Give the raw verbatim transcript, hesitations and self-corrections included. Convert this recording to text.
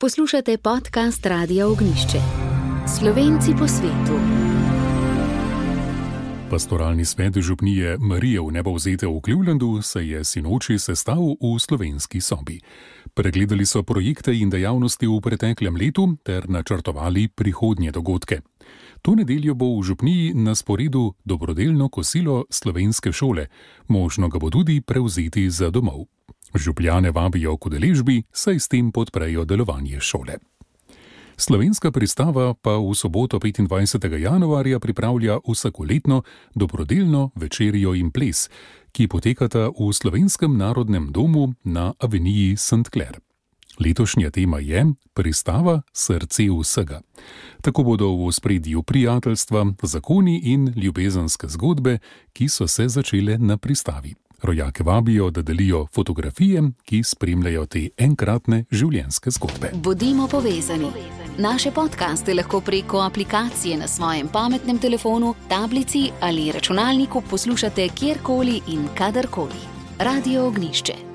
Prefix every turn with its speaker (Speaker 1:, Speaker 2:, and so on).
Speaker 1: Poslušate podcast Radia Ognjišče. Slovenci po svetu.
Speaker 2: Pastoralni svet župnije Marije v Nebovzete v Clevelandu se je sinoči sestal v slovenski sobi. Pregledali so projekte in dejavnosti v preteklem letu ter načrtovali prihodnje dogodke. To nedeljo bo v župniji na sporedu dobrodelno kosilo slovenske šole. Možno ga bo tudi prevzeti za domov. Župljane vabijo k udeležbi, saj s tem podprejo delovanje šole. Slovenska pristava pa v soboto petindvajsetega januarja pripravlja vsakoletno dobrodelno večerjo in ples, ki potekata v Slovenskem narodnem domu na aveniji Saint Clair. Letošnja tema je Pristava srce vsega. Tako bodo v ospredju prijateljstva, zakoni in ljubezenske zgodbe, ki so se začele na pristavi. Rojake vabijo, da delijo fotografije, ki spremljajo te enkratne življenjske zgodbe.
Speaker 1: Bodimo povezani. Naše podcaste lahko preko aplikacije na svojem pametnem telefonu, tablici ali računalniku poslušate kjerkoli in kadarkoli. Radio Ognjišče.